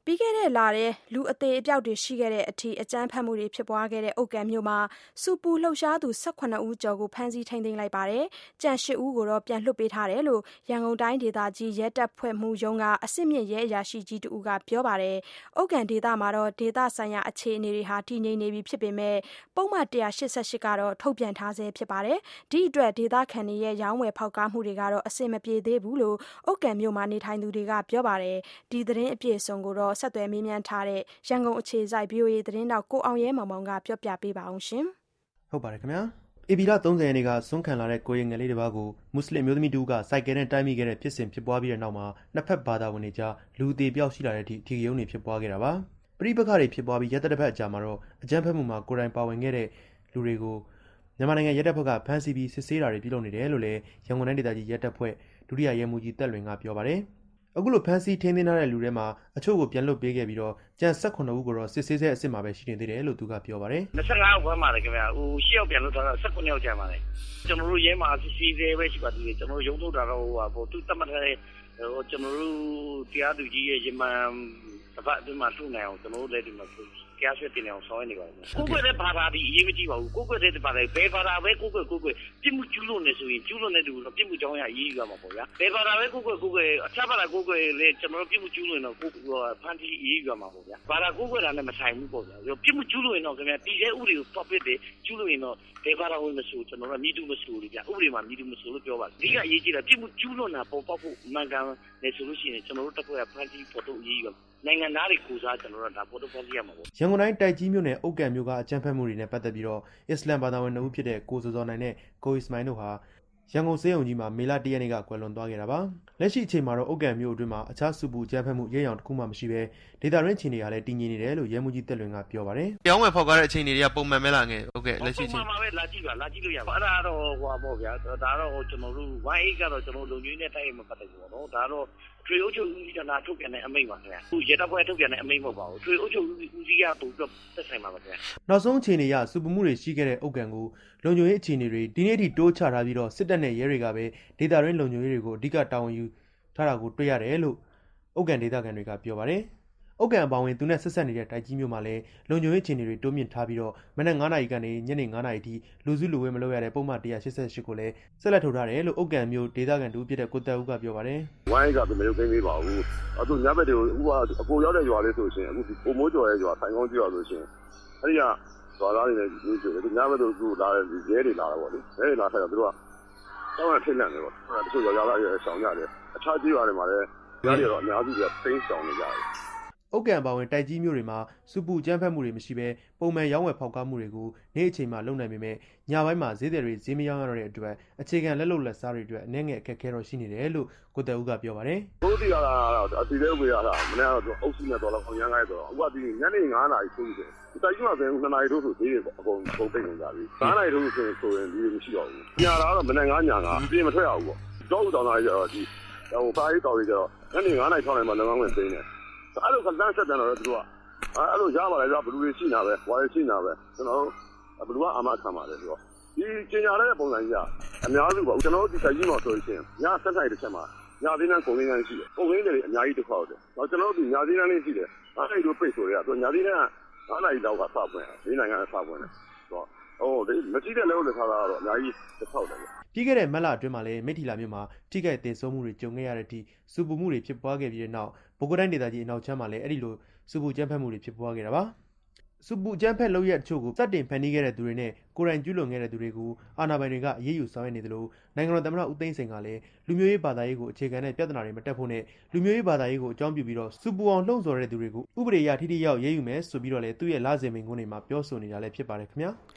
ပြီးခဲ့တဲ့လထဲလူအသေးအပျောက်တွေရှိခဲ့တဲ့အထိအကြမ်းဖက်မှုတွေဖြစ်ပွားခဲ့တဲ့ဥက္ကံမြို့မှာဆူပူလှုပ်ရှားသူ18ဦးကျော်ကိုဖမ်းဆီးထိန်းသိမ်းလိုက်ပါတယ်။ကျန်8ဦးကိုတော့ပြန်လွှတ်ပေးထားတယ်လို့ရန်ကုန်တိုင်းဒေသကြီးရဲတပ်ဖွဲ့မှူးရုံးကအစစ်မြစ်ရဲအရာရှိကြီးတဦးကပြောပါတယ်။ဥက္ကံဒေသမှာတော့ဒေသဆိုင်ရာအခြေအနေတွေဟာတည်ငြိမ်နေပြီဖြစ်ပေမဲ့ပုံမှန်188ကတော့ထုတ်ပြန်ထားဆဲဖြစ်ပါတယ်။ဒီအတွက်ဒေသခံတွေရဲ့ရောင်းဝယ်ဖောက်ကားမှုတွေကတော့အဆင်မပြေသေးဘူးလို့ဥက္ကံမြို့မှာနေထိုင်သူတွေကပြောပါတယ်။ဒီသတင်းအပြည့်အစုံကိုတော့ဆက်သွယ်မေးမြန်းထားတဲ့ရန်ကုန်အခြေစိုက် VOA သတင်းတောက်ကိုအောင်ရဲမောင်မောင်ကပြောပြပေးပါအောင်ရှင်။ဟုတ်ပါတယ်ခင်ဗျာ။ဧပြီလ30ရက်နေ့ကဆွန့်ခံလာတဲ့ကိုရင်ငယ်လေးတစ်ပါးကိုမွတ်စလင်မျိုးသမီးတူကစိုက်ကယ်နဲ့တိုက်မိခဲ့တဲ့ဖြစ်စဉ်ဖြစ်ပွားပြီးတဲ့နောက်မှာနှစ်ဖက်ဘာသာဝင်တွေကြားလူအသေးပြောက်ရှိလာတဲ့အထိထီရုံတွေဖြစ်ပွားခဲ့တာပါ။ပဋိပက္ခတွေဖြစ်ပွားပြီးရက်သက်တစ်ဖက်အကြာမှာတော့အကြမ်းဖက်မှုမှာကိုယ်တိုင်ပါဝင်ခဲ့တဲ့လူတွေကိုမြန်မာနိုင်ငံရဲတပ်ဖွဲ့ကဖမ်းဆီးပြီးစစ်ဆေးတာတွေပြုလုပ်နေတယ်လို့လည်းရန်ကုန်တိုင်းဒေသကြီးရဲတပ်ဖွဲ့ဒုတိယရဲမှူးကြီးတက်လွင်ကပြောပါတယ်။အခုလိုဖမ်းဆီးထိန်းသိမ်းထားတဲ့လူတွေမှာအချို့ကိုပြန်လွတ်ပေးခဲ့ပြီးတော့ကျန်18ဦးကိုတော့စစ်ဆေးဆဲအစ်စ်မှာပဲရှိနေသေးတယ်လို့သူကပြောပါတယ်။25ယောက်ဖမ်းပါတယ်ခင်ဗျာ။10ယောက်ပြန်လွတ်ထားတာ18ယောက်ကျန်ပါတယ်။ကျွန်တော်တို့ရဲမှာစစ်ဆေးဆဲပဲရှိပါသေးတယ်။ကျွန်တော်ရုံးထုတ်တာတော့သူတတ်မှတ်တဲ့ကျွန်တော်တို့တရားသူကြီးရဲ့ရမန်တစ်ပတ်အတွင်းမှာထုနိုင်အောင်ကျွန်တော်တို့လည်းဒီမှာကြားဆွဲတင်အောင်ဆောင်ရနေပါဘူး။ကိုယ်ကလည်းဘာသာဒီအရေးမကြီးပါဘူး။ကိုယ်ကလည်းဘာသာဘယ်ဘာသာပဲကိုယ်ပြစ်မှုကျူးလွန်နေဆိုရင်ကျူးလွန်တဲ့သူကပြစ်မှုကြောင်းရရေးရမှာပေါ့ဗျာ။ဘယ်ဘာသာပဲကိုယ်အထက်ဘာသာကိုယ်လည်းကျွန်တော်တို့ပြစ်မှုကျူးလွန်တော့ကိုယ်ဖန်တီးရေးရမှာပေါ့ဗျာ။ဘာသာကိုယ်တာနဲ့မဆိုင်ဘူးပေါ့ဗျာ။ပြစ်မှုကျူးလွန်ရင်တော့ခင်ဗျာတည်တဲ့ဥပဒေကို topic တွေကျူးလွန်ရင်တော့ဘယ်ဘာသာဝင်မဆိုကျွန်တော်တို့မိတူမဆိုလို့ဗျာ။ဥပဒေမှာမိတူမဆိုလို့ပြောပါ။ဒီကအရေးကြီးတာပြစ်မှုကျူးလွန်တာပေါ်ပေါက်ဖို့မှန်ကန်နေဆိုလို့ရှိရင်ကျွန်တော်တို့တက်ဖွဲ့ကဖန်တီးဖို့တော့ရေးရမှာ။နိုင်ငံသားတွေကိုစားကျွန်တော်တို့ဒါပေါ်တော့ဖန်တီးရမှာပေါ့။ရန်ကုန်တိုင်းတိုက်ကြီးမြို့နယ်ဥက္ကံမြို့ကအကြမ်းဖက်မှုတွေနဲ့ပတ်သက်ပြီးတော့အစ္စလမ်ဘာသာဝင်2ဦးဖြစ်တဲ့ကိုစောစောနိုင်နဲ့ကိုအစ္စမိုင်တို့ဟာရန်ကုန်စေယုံကြီးမှာမေလ1ရက်နေ့ကကွယ်လွန်သွားခဲ့တာပါလက်ရှိအချိန်မှာတော့ဥက္ကံမြို့အတွင်းမှာအခြားစုပူအကြမ်းဖက်မှုရဲရောင်တစ်ခုမှမရှိဘဲဒေတာရင်းချင်းတွေကလည်းတည်ငြိမ်နေတယ်လို့ရဲမှူးကြီးတက်လွင်ကပြောပါတယ်။ပြောင်းဝယ်ဖောက်ကားတဲ့အချိန်တွေကပုံမှန်ပဲလားငယ်ဟုတ်ကဲ့လက်ရှိအချိန်ပုံမှန်ပါပဲလာကြည့်လို့ရပါအဲ့ဒါတော့ဟိုပါပေါ့ဗျာဒါတော့ကျွန်တော်တို့1Aကတော့ကျွန်တော်လုံခြုံရေးနဲ့တိုက်ရိုက်မပတ်သက်ဘူးပေါ့နော်ဒါတော့ထွေအုပ်ချုပ်ဦးစီးဌာနထုတ်ပြန်တဲ့အမိန့်ပါခင်ဗျာအခုရဲတပ်ဖွဲ့ထုတ်ပြန်တဲ့အမိန့်မဟုတ်ပါဘူးထွေအုပ်ချုပ်ဦးစီးကပုံပြသက်ဆိုင်ပါပါခင်ဗျာနောက်ဆုံးအခြေအနေအရစုပမှုတွေရှိခဲ့တဲ့ဥက္ကံကိုလုံခြုံရေးအခြေအနေတွေဒီနေ့ထိတိုးချထားပြီးတော့စစ်တပ်နဲ့ရဲတွေကပဲဒေတာရင်းလုံခြုံရေးတွေကိုအဓိကတာဝန်ယူထားတာကိုတွေ့ရတယ်လို့ဥက္ကံဒေသခံတွေကပြောပါတယ်။ဥက္ကံအပေါင်းဝင်သူနဲ့ဆက်ဆက်နေတဲ့တိုက်ကြီးမြို့မှာလည်းလုံခြုံရေးအခြေအနေတွေတိုးမြင့်ထားပြီးတော့မနက်9:00နာရီကနေညနေ9:00နာရီထိလူစုလူဝေးမလုပ်ရတဲ့ပုံမှန်188ကိုလည်းဆက်လက်ထုတ်ထားတယ်လို့ဥက္ကံမြို့ဒေသခံတူဖြစ်တဲ့ကိုတက်ဦးကပြောပါတယ်။ဝိုင်းကမရုပ်သိမ်းသေးပါဘူး။အခုညဘက်တွေကိုဥကအကိုရောက်တဲ့ရွာလေးဆိုရှင်အခုပုံမိုးကျော်ရဲ့ရွာဆိုင်ကောင်းကျော်ဆိုရှင်အဲ့ဒီကရွာသားတွေလည်းဒီဆိုတယ်ညဘက်တို့သူလာတဲ့ရဲတွေလာတာပေါ့လေ။ရဲတွေလာခဲ့တော့သူတို့ကတောင်းရထိတ်လန့်နေပေါ့။တချို့ယောက်ျားသားတွေဆောင်ကြတယ်။အခြားကြီးရွာတွေမှာလည်းရွာတွေတော့အများစုကသိမ်းဆောင်နေကြတယ်။ဥက္ကံပါဝင်တိုက်ကြီးမျိုးတွေမှာစုပူကြမ်းဖက်မှုတွေမရှိဘဲပုံမှန်ရောင်းဝယ်ဖောက်ကားမှုတွေကိုနေ့အချိန်မှာလုပ်နိုင်ပေမဲ့ညပိုင်းမှာဈေးတွေဈေးမရောင်းရတဲ့အတွက်အခြေခံလက်လုံလက်စားတွေအတွက်အနေငယ်အခက်အခဲတော့ရှိနေတယ်လို့ကိုတက်ဦးကပြောပါတယ်။ဘိုးတီရတာအတီလေးဝေးရတာမနေ့ကတော့အုပ်စုနဲ့တော့လောက်အောင်ရမ်းခိုင်းတော့အခုကဒီညနေ9:00နာရီထိုးတယ်။တိုက်ကြီးမှာဆိုရင်2:00နာရီထိုးဆိုဈေးတွေအကုန်ပိတ်နေကြပြီ။9:00နာရီထိုးဆိုရင်ဒီမရှိတော့ဘူး။ညလာတော့မနေ့9:00ညကပြင်မထွက်ရဘူးပေါ့။တော့တောင်းလာကြတော့ဒီဟိုပါရီတော်ကြီးကြတော့ညနေ9:00နာရီ6:00နာရီမှာလည်းဝင်သိနေတယ်။အဲ့လိုကလန်းဆက်တယ်တော့သူကအဲ့လိုရပါလေဗျာဘလူတွေရှိနေတာပဲဝါရီရှိနေတာပဲကျွန်တော်ဘလူကအာမခံပါတယ်ဆိုတော့ဒီကျင်ညာတဲ့ပုံစံကြီးကအများစုပေါ့ကျွန်တော်တို့ဒီဆိုင်ကြီးမှာဆိုရင်ည7:00နာရီတစ်ချက်မှာညသေးနဲ့ကုန်ရင်းရှိတယ်ကုန်ရင်းတွေအများကြီးတစ်ခေါက်တယ်တော့ကျွန်တော်တို့ညသေးနဲ့လေးရှိတယ်အဲ့ဒီလိုပိတ်ဆိုရတော့ညသေးနဲ့9:00နာရီလောက်ကစပွင့်တယ်ဒီနိုင်ငံကစပွင့်တယ်ဆိုတော့ဒီမရှိတဲ့လောက်လက်ထားတာတော့အများကြီးတစ်ခေါက်တယ်ပြီးခဲ့တဲ့မက်လအတွင်းမှာလည်းမိထီလာမြို့မှာထိခိုက်ဒေဆုံးမှုတွေကြုံခဲ့ရတဲ့အထိစုပူမှုတွေဖြစ်ပွားခဲ့ပြီးတဲ့နောက်ဘိုးကိုတိုင်းဒေသကြီးအနောက်ချမ်းမှာလည်းအဲ့ဒီလိုစုပူကြမ်းဖက်မှုတွေဖြစ်ပွားခဲ့တာပါစုပူကြမ်းဖက်လုပ်ရက်တချို့ကိုစတင်ဖန်တီးခဲ့တဲ့သူတွေနဲ့ကိုယ်တိုင်ကျူးလွန်ခဲ့တဲ့သူတွေကိုအာဏာပိုင်တွေကအရေးယူဆောင်ရွက်နေတယ်လို့နိုင်ငံတော်သမ္မတဦးသိန်းစိန်ကလည်းလူမျိုးရေးဘာသာရေးကိုအခြေခံတဲ့ပြဿနာတွေမတက်ဖို့နဲ့လူမျိုးရေးဘာသာရေးကိုအကြောင်းပြုပြီးတော့စုပူအောင်လှုံ့ဆော်တဲ့သူတွေကိုဥပဒေအရထိထိရောက်ရေးယူမယ်ဆိုပြီးတော့လည်းသူ့ရဲ့လစဉ်မိန့်ခွန်းတွေမှာပြောဆိုနေတာလည်းဖြစ်ပါတယ်ခင်ဗျာ